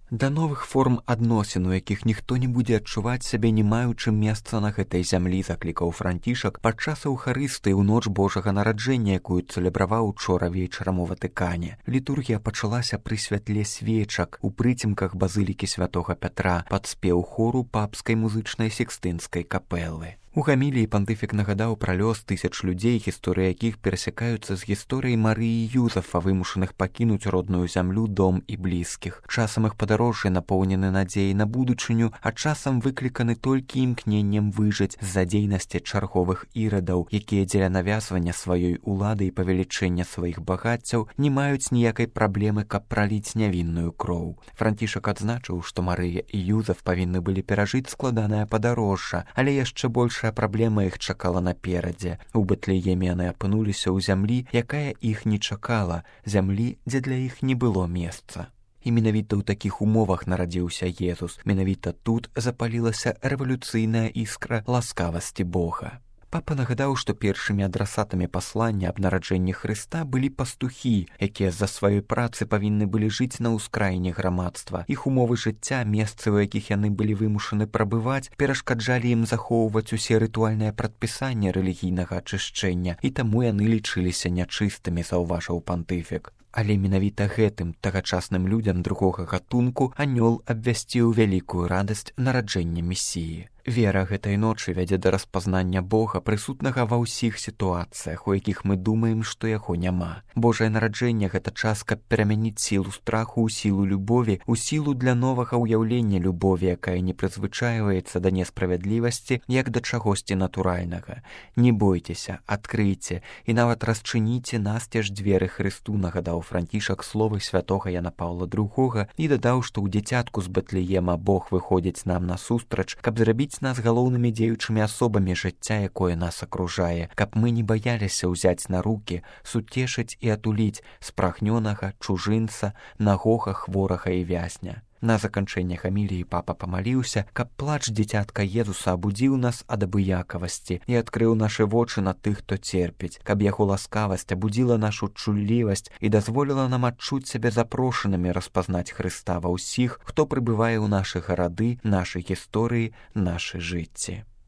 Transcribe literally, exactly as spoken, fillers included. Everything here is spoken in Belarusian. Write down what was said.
Да новых форм адносін, у якіх ніхто не будзе адчуваць сябе не маючым месца на гэтай зямлі, заклікаў Францішак падчас эўхарыстыі ў ноч Божага нараджэння, якую цэлебраваў учора вечарам у Ватыкане. Літургія пачалася пры святле свечак у прыцемках базылікі святога Пятра пад спеў хору папскай музычнай секстынскай капэлы. У гаміліі пантыфік нагадаў пра лёс тысяч людзей, гісторыі якіх перасякаюцца з гісторыяй Марыі і Юзафа, вымушаных пакінуць родную зямлю, дом і блізкіх. Часам іх падарожжы напоўнены надзеяй на будучыню, а часам выкліканы толькі імкненнем выжыць з-за дзейнасці чарговых ірадаў, якія дзеля навязвання сваёй улады і павелічэння сваіх багаццяў не маюць ніякай праблемы, каб праліць нявінную кроў. Францішак адзначыў, што Марыя і Юзаф павінны былі перажыць складанае падарожжа, але яшчэ больш праблема іх чакала наперадзе. У Бэтлееме яны апынуліся ў зямлі, якая іх не чакала, зямлі, дзе для іх не было месца. І менавіта ў такіх умовах нарадзіўся Езус. Менавіта тут запалілася рэвалюцыйная іскра ласкавасці Бога. Папа нагадаў, што першымі адрасатамі паслання аб нараджэнні Хрыста былі пастухі, якія з-за сваёй працы павінны былі жыць на ўскраіне грамадства. Іх умовы жыцця, месцы, у якіх яны былі вымушаны прабываць, перашкаджалі ім захоўваць усе рытуальныя прадпісанні рэлігійнага ачышчэння, і таму яны лічыліся нячыстымі, заўважыў пантыфік. Але менавіта гэтым тагачасным людзям другога гатунку анёл абвясціў вялікую радасць нараджэння Месіі. Вера гэтай ночы вядзе да распазнання Бога, прысутнага ва ўсіх сітуацыях, у якіх мы думаем, што яго няма. Божае нараджэнне — гэта час, каб перамяніць сілу страху ў сілу любові, у сілу для новага ўяўлення любові, якая не прызвычайваецца да несправядлівасці, як да чагосьці натуральнага. Не бойцеся, адкрыйце і нават расчыніце насцеж дзверы Хрысту, нагадаў Францішак словы святога Яна Паўла другога і дадаў, што ў дзіцятку з Бэтлеема Бог выходзіць нам насустрач, каб зрабіць нас галоўнымі дзеючымі асобамі жыцця, якое нас акружае, каб мы не баяліся ўзяць на рукі, суцешыць і атуліць спрагнёнага, чужынца, нагога, хворага і вязня. На заканчэнне хаміліі папа памаліўся, каб плач дзіцятка Езуса абудзіў нас ад абыякавасці і адкрыў нашы вочы на тых, хто церпіць, каб яго ласкавасць абудзіла нашу чуллівасць і дазволіла нам адчуць сябе запрошанымі распазнаць Хрыста ва ўсіх, хто прыбывае ў нашы гарады, нашы гісторыі, нашы жыцці.